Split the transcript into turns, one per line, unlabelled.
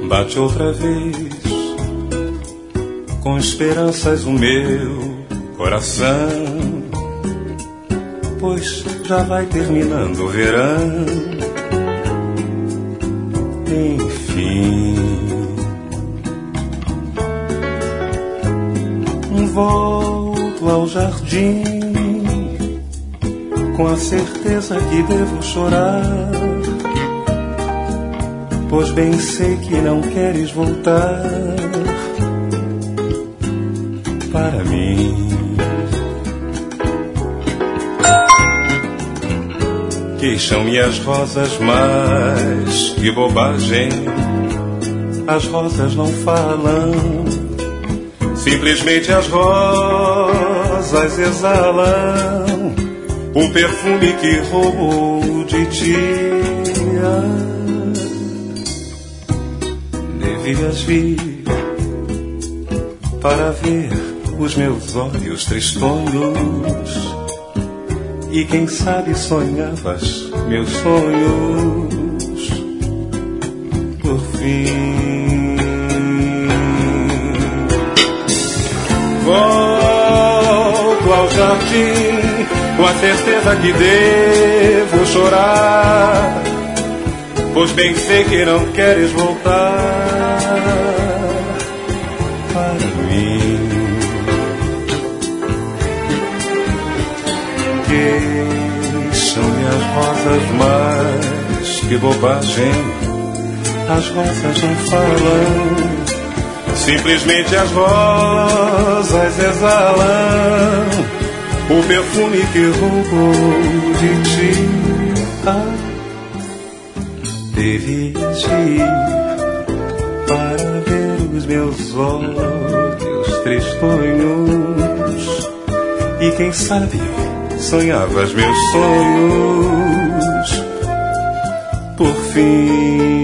Bate outra vez, com esperanças o meu coração, pois já vai terminando o verão. Enfim, volto ao jardim, com a certeza que devo chorar, pois bem sei que não queres voltar para mim. Queixam-me as rosas, mas que bobagem, as rosas não falam, simplesmente as rosas exalam um perfume que roubou de ti. Devias vir para ver os meus olhos tristonhos, e quem sabe sonhavas meus sonhos por fim. Volto ao jardim, com a certeza que devo chorar, pois bem sei que não queres voltar para mim. Queixam-me as rosas, mas que bobagem, as rosas não falam, simplesmente as rosas exalam o perfume que roubou de ti. Devias ir para ver os meus olhos tristonhos, e quem sabe sonhavas meus sonhos por fim.